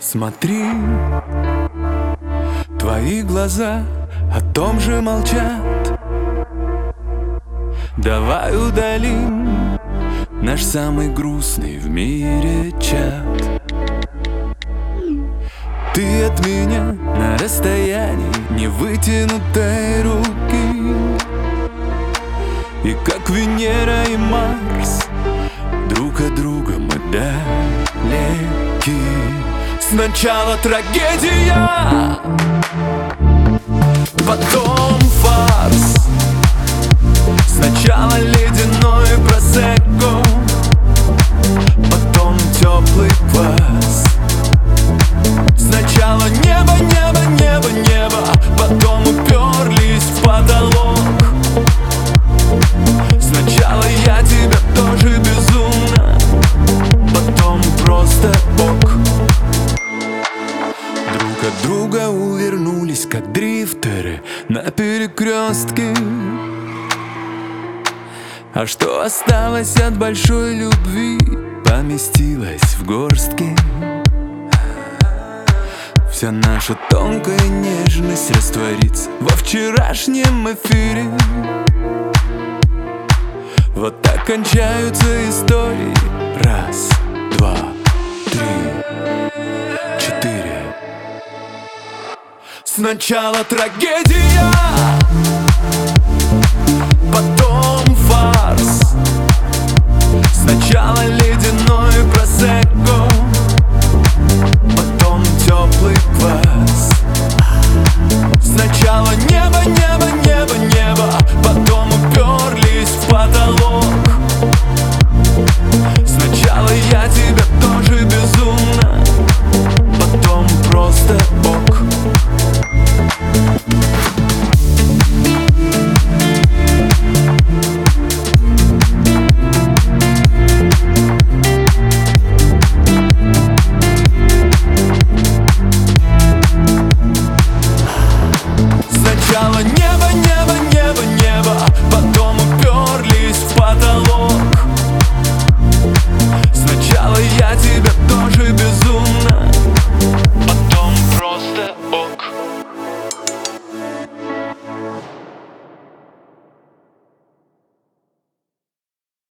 Смотри, твои глаза о том же молчат. Давай удалим наш самый грустный в мире чат. Ты от меня на расстоянии невытянутой руки, и как Венера и Марс друг от друга мы далеки. Сначала трагедия, потом фарс. Сначала ледяной просекко, потом теплый квас. Сначала небо, небо, небо, небо, потом уперлись в потолок. Сначала я тебя тоже безумно, потом просто ок. Друг от друга увернулись, как дрифтеры на перекрестке. А что осталось от большой любви, поместилось в горстке. Вся наша тонкая нежность растворится во вчерашнем эфире. Вот так кончаются истории. Раз, два, три, четыре. Сначала трагедия, потом фарс. Сначала ледяной просек,